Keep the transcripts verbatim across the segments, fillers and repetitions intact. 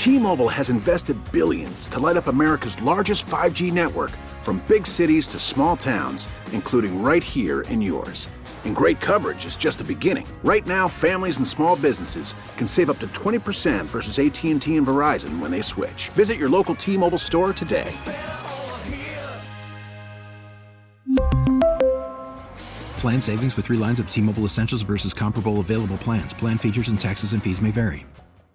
T-Mobile has invested billions to light up America's largest five G network, from big cities to small towns, including right here in yours. And great coverage is just the beginning. Right now, families and small businesses can save up to twenty percent versus A T and T and Verizon when they switch. Visit your local T-Mobile store today. Plan savings with three lines of T-Mobile Essentials versus comparable available plans. Plan features and taxes and fees may vary.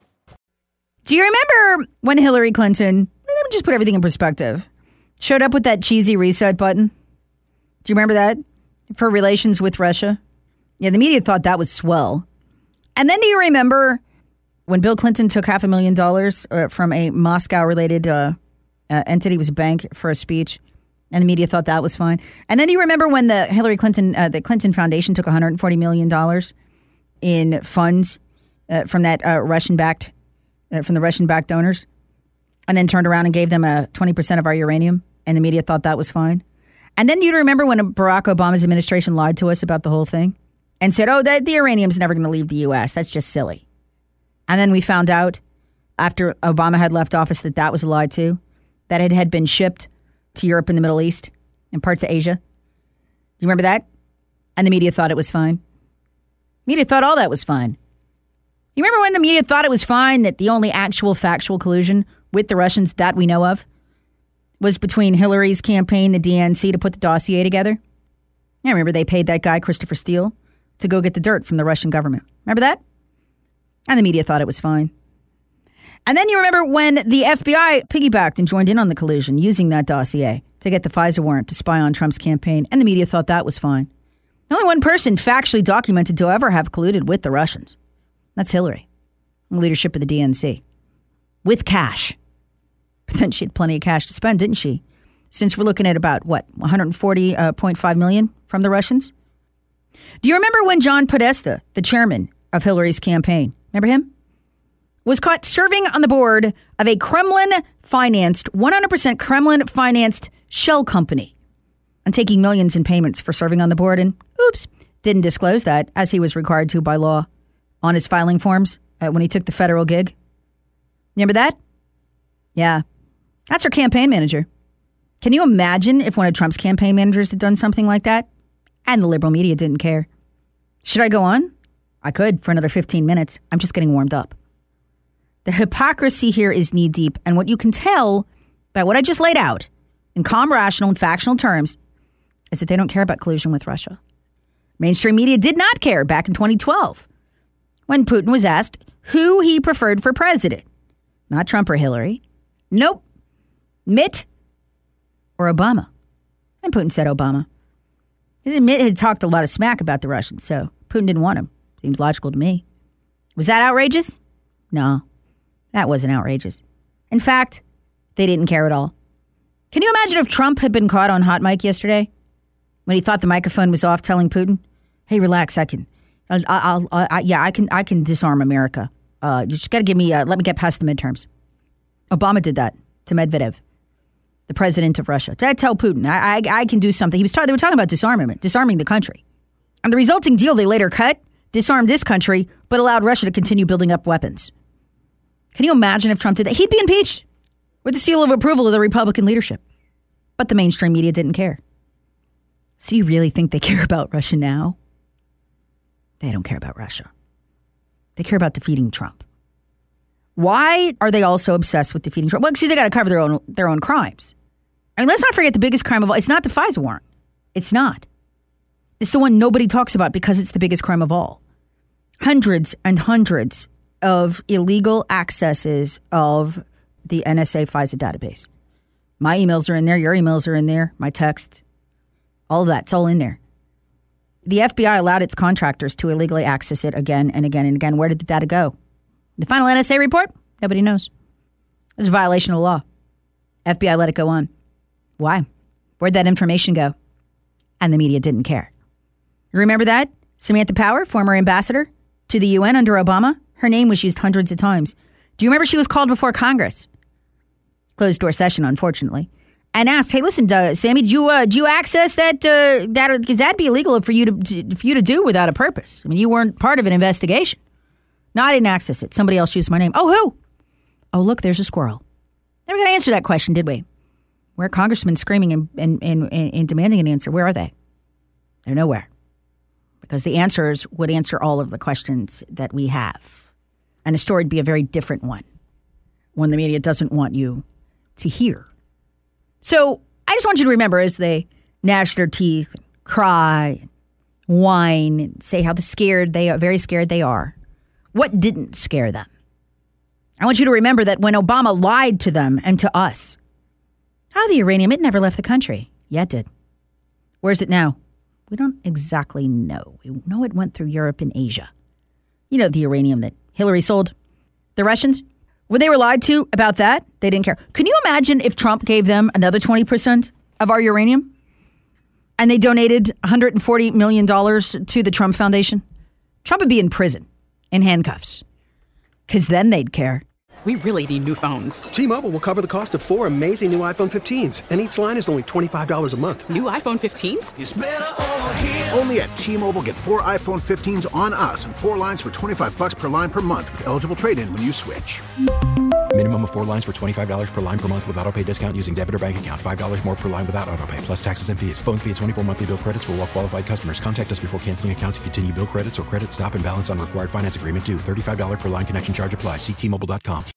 Do you remember when Hillary Clinton, let me just put everything in perspective, showed up with that cheesy reset button? Do you remember that? For relations with Russia? Yeah, the media thought that was swell. And then do you remember when Bill Clinton took half a million dollars uh, from a Moscow-related uh, uh, entity, it was a bank, for a speech? And the media thought that was fine. And then do you remember when the Hillary Clinton, uh, the Clinton Foundation took one hundred forty million dollars in funds uh, from that uh, Russian-backed, uh, from the Russian-backed donors, and then turned around and gave them a twenty percent of our uranium, and the media thought that was fine? And then do you remember when Barack Obama's administration lied to us about the whole thing and said, oh, that the uranium's never going to leave the U S. That's just silly. And then we found out after Obama had left office that that was a lie too, that it had been shipped to Europe and the Middle East and parts of Asia. You remember that? And the media thought it was fine. Media thought all that was fine. You remember when the media thought it was fine that the only actual factual collusion with the Russians that we know of was between Hillary's campaign, the D N C, to put the dossier together? I remember they paid that guy, Christopher Steele, to go get the dirt from the Russian government. Remember that? And the media thought it was fine. And then you remember when the F B I piggybacked and joined in on the collusion using that dossier to get the FISA warrant to spy on Trump's campaign, and the media thought that was fine. Only one person factually documented to ever have colluded with the Russians. That's Hillary, the leadership of the D N C, with cash. But then she had plenty of cash to spend, didn't she? Since we're looking at about, what, one hundred forty point five million dollars from the Russians? Do you remember when John Podesta, the chairman of Hillary's campaign, remember him? Was caught serving on the board of a Kremlin-financed, one hundred percent Kremlin-financed shell company and taking millions in payments for serving on the board, and, oops, didn't disclose that, as he was required to by law on his filing forms uh, when he took the federal gig. Remember that? Yeah. That's her campaign manager. Can you imagine if one of Trump's campaign managers had done something like that? And the liberal media didn't care. Should I go on? I could for another fifteen minutes. I'm just getting warmed up. The hypocrisy here is knee-deep, and what you can tell by what I just laid out in calm, rational, and factional terms is that they don't care about collusion with Russia. Mainstream media did not care back in twenty twelve when Putin was asked who he preferred for president. Not Trump or Hillary. Nope. Mitt or Obama. And Putin said Obama. Mitt had talked a lot of smack about the Russians, so Putin didn't want him. Seems logical to me. Was that outrageous? No, that wasn't outrageous. In fact, they didn't care at all. Can you imagine if Trump had been caught on hot mic yesterday when he thought the microphone was off, telling Putin, "Hey, relax, I can, I'll, I'll, I, yeah, I can, I can disarm America. Uh, you just got to give me, uh, let me get past the midterms." Obama did that to Medvedev, the president of Russia. Did I tell Putin, I, I, I can do something? He was ta- they were talking about disarmament, disarming the country. And the resulting deal they later cut disarmed this country, but allowed Russia to continue building up weapons. Can you imagine if Trump did that? He'd be impeached with the seal of approval of the Republican leadership. But the mainstream media didn't care. So you really think they care about Russia now? They don't care about Russia. They care about defeating Trump. Why are they all so obsessed with defeating Trump? Well, see, they got to cover their own their own crimes. I mean, let's not forget the biggest crime of all. It's not the FISA warrant. It's not. It's the one nobody talks about because it's the biggest crime of all. Hundreds and hundreds of illegal accesses of the N S A FISA database. My emails are in there. Your emails are in there. My text. All of that. It's all in there. The F B I allowed its contractors to illegally access it again and again and again. Where did the data go? The final N S A report? Nobody knows. It was a violation of the law. F B I let it go on. Why? Where'd that information go? And the media didn't care. Remember that? Samantha Power, former ambassador to the U N under Obama? Her name was used hundreds of times. Do you remember she was called before Congress? Closed door session, unfortunately. And asked, hey, listen, uh, Sammy, did you, uh, did you access that? Uh, that because that'd be illegal for you to, to for you to do without a purpose. I mean, you weren't part of an investigation. No, I didn't access it. Somebody else used my name. Oh, who? Oh, look, there's a squirrel. Never got to answer that question, did we? Where are congressmen screaming and, and, and, and demanding an answer? Where are they? They're nowhere. Because the answers would answer all of the questions that we have. And the story would be a very different one. One the media doesn't want you to hear. So I just want you to remember as they gnash their teeth, and cry, and whine, and say how scared they are, very scared they are. What didn't scare them? I want you to remember that when Obama lied to them and to us, how the uranium, it never left the country. Yeah, it did. Where's it now? We don't exactly know. We know it went through Europe and Asia. You know, the uranium that Hillary sold. The Russians, when they were lied to about that, they didn't care. Can you imagine if Trump gave them another twenty percent of our uranium? And they donated one hundred forty million dollars to the Trump Foundation? Trump would be in prison, in handcuffs. Because then they'd care. We really need new phones. T-Mobile will cover the cost of four amazing new iPhone fifteens, and each line is only twenty-five dollars a month. New iPhone fifteens? It's better over here. Only at T-Mobile, get four iPhone fifteens on us and four lines for twenty-five bucks per line per month with eligible trade-in when you switch. Minimum of four lines for twenty-five dollars per line per month with autopay discount using debit or bank account. five dollars more per line without autopay, plus taxes and fees. Phone fee at twenty-four monthly bill credits for well-qualified customers. Contact us before canceling account to continue bill credits or credit stop and balance on required finance agreement due. thirty-five dollars per line connection charge applies. See T Mobile dot com.